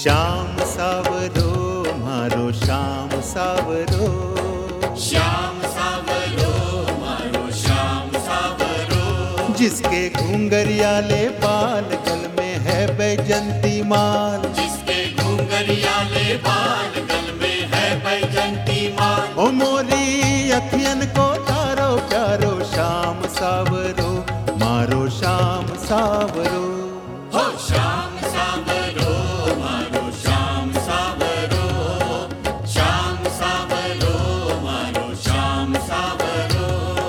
श्याम सावरो मारो श्याम सावरो, श्याम सावरो मारो श्याम सावरो। जिसके घुंघरियाले बाल गल में है बैजंती माल, जिसके घुंघरियाले बाल गल में है बैजंती माल। ओ मोरी अखियन को तारो प्यारो श्याम सावरो मारो श्याम सावरो। हो श्याम सावरो मारो श्याम सावरो, श्याम सावरो मारो श्याम सावरो।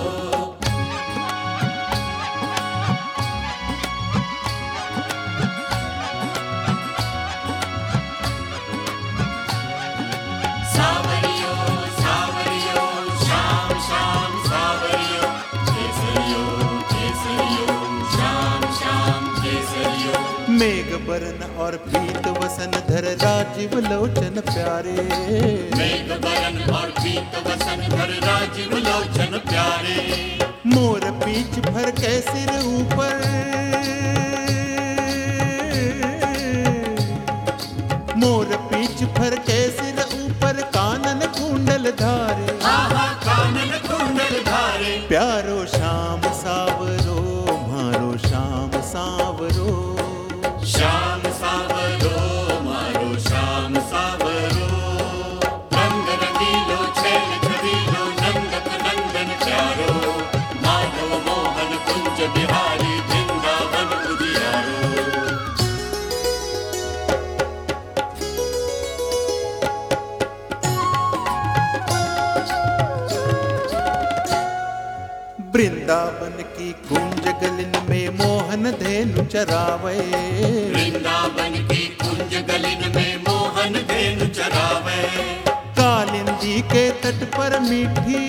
सावरियो सावरियो श्याम श्याम सावरियो, केसरियो केसरियो श्याम श्याम केसरियो। मेघ बरन और पीत वसन धर राजीव लोचन प्यारे, मेघ बरन और पीत वसन धर राजीव लोचन प्यारे। मोर पीछ भर के सिर ऊपर, मोर पीछ भर के सिर ऊपर कानन कुंडल धारे। आहा कानन कुंडल धारे। प्यारो श्याम सावरो मारो श्याम सावरो, श्याम सावरो मारो श्याम सावरो। रंग रंगीलो छैल छबीलो नंदक नंदन प्यारो, माधव मोहन कुंज बिहारी वृंदावन उजियारो। वृंदावन की कुंज गलिन में मोहन धेनु चरावे, वृंदावन की कुंज गलिन में मोहन धेनु चरावे। कालिंदी के तट पर मीठी,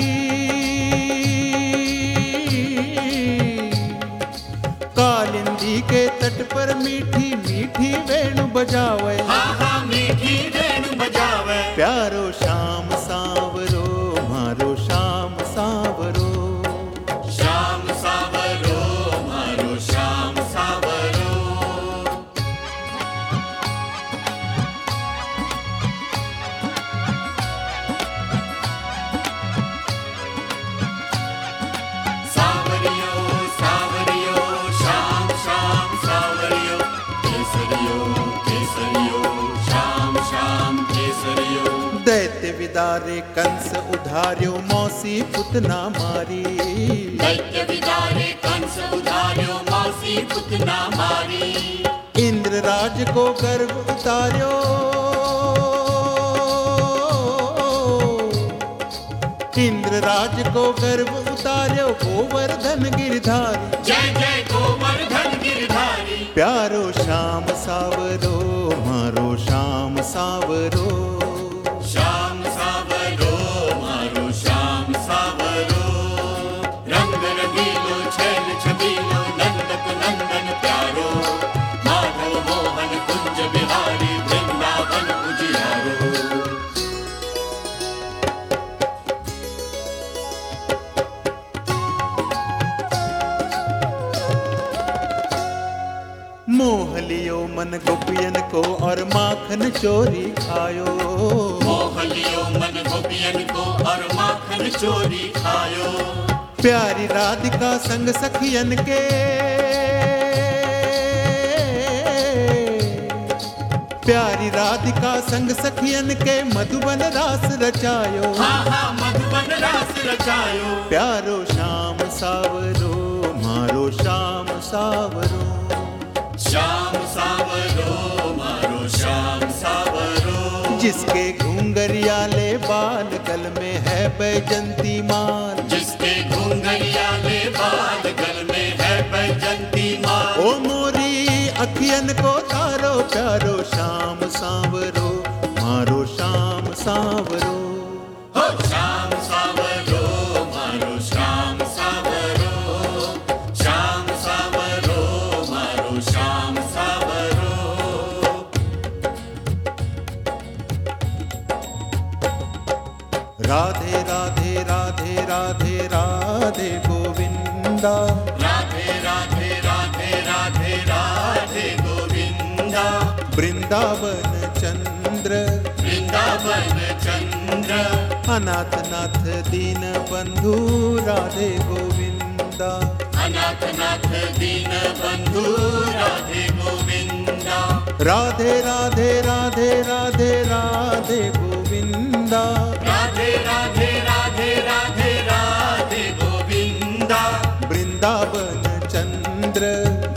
कालिंदी के तट पर मीठी मीठी वेणु बजावे। आहा मीठी वेणु बजावे। प्यारो श्याम सावरो मारो श्याम सावरो, श्याम सावरो मारो श्याम सावरो। सावरियो सावरियो श्याम श्याम सावरियो, केसरियो केसरियो श्याम श्याम केसरियो। दैत्य विदारे कंस उधार्यो मौसी पुतना मारी, दैत्य विदारे कंस उधार्यो मौसी पुतना मारी। इंद्र राज को गर्भ उतार्यो, इंद्र राज को गर्भ उतार्यो गोवर्धन गिरधारी। जय जय गोवर्धन गिरधारी। प्यारो श्याम सावरो मारो श्याम सावरो, श्याम सावरो मारो श्याम सावरो। रंग रंगीलो छैल छबीलो नंदक नंदन प्यारो, माधव मोहन कुंज बिहारी वृंदावन उजियारो। मोह लियो मन गोपियन को और माखन चोरी खायो, मोह लियो मन गोपियन को और माखन चोरी खायो। प्यारी राधिका संग सखियन के, प्यारी राधिका संग सखियन के मधुबन रास रचायो। आहा मधुबन रास रचायो। प्यारो श्याम सावरो मारो श्याम सावरो, श्याम सावरो मारो श्याम सावरो। जिसके घुंघरियाले बाल गल में है बैजंती माल, जिसके घुंघरियाले बाल गल में है बैजंती माल। ओ मोरी अखियन को तारो प्यारो श्याम सावरो मारो श्याम सावरो। हो श्याम सावरो मारो श्याम सावरो, श्याम सावरो मारो श्याम सावरो। राधे राधे राधे राधे राधे गोविंदा, राधे राधे राधे राधे राधे गोविंदा। वृंदावन चंद्र वृंदावन चंद्र अनाथ नाथ दीन बंधु राधे गोविंदा अनाथ नाथ दीन बंधु राधे गोविंदा राधे राधे राधे राधे राधे गोविंदा राधे राधे राधे राधे राधे गोविंदा वृंदावन चंद्र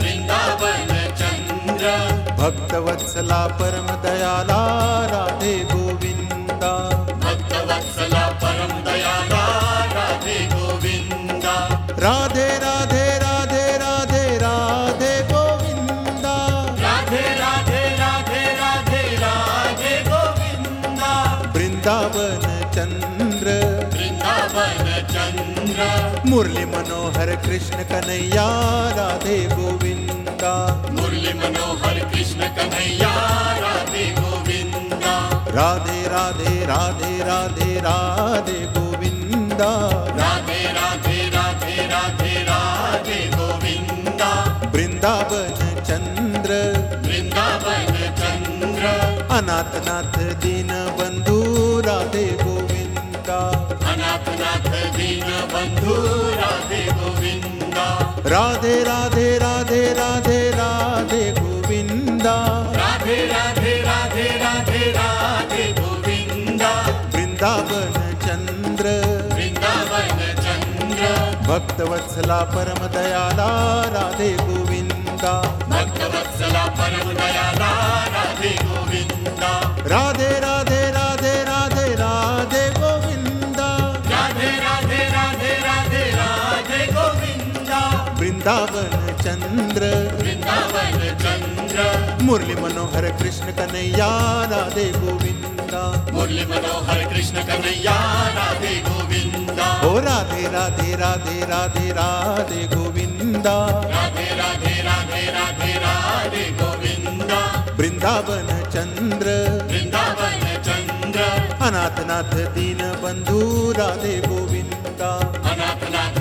वृंदावन चंद्र भक्तवत्सला परम दयाला राधे गोविंदा भक्तवत्सला परम दयाला राधे गोविंदा राधे राधे राधे राधे राधे गोविंदा राधे राधे राधे राधे राधे गोविंदा वृंदावन चंद्र वृंदावन चंद्र मुरली मनोहर कृष्ण कन्हैया राधे गोविंदा मुरली मनोहर कृष्ण कन्हैया राधे गोविंदा राधे राधे राधे राधे राधे गोविंदा राधे राधे राधे राधे राधे गोविंदा वृंदावन चंद्र वृंदावन चंद्र अनाथ नाथ दीन बंधु राधे गोविंदा अनाथ नाथ दीन बंधु राधे गोविंदा राधे राधे राधे राधे राधे गोविंदा राधे राधे राधे राधे राधे गोविंदा वृंदावन चंद्र वृंदावन चंद्र भक्तवत्सला परम दयाला राधे गोविंदा भक्तवत्सला परम दयाला राधे गोविंदा राधे राधे राधे राधे राधे गोविंदा राधे राधे राधे राधे राधे गोविंदा वृंदावन चंद्र वृंदावन चंद्र मुरली मनोहर कृष्ण कन्हैया राधे गोविंदा मुरली मनोहर कृष्ण कन्हैया राधे गोविंदा ओ राधे राधे राधे राधे राधे गोविंदा राधे राधे राधे राधे राधे गोविंदा वृंदावन चंद्र वृंदावन चंद्र अनाथ नाथ दीन बंधु राधे गोविंदा अनाथ नाथ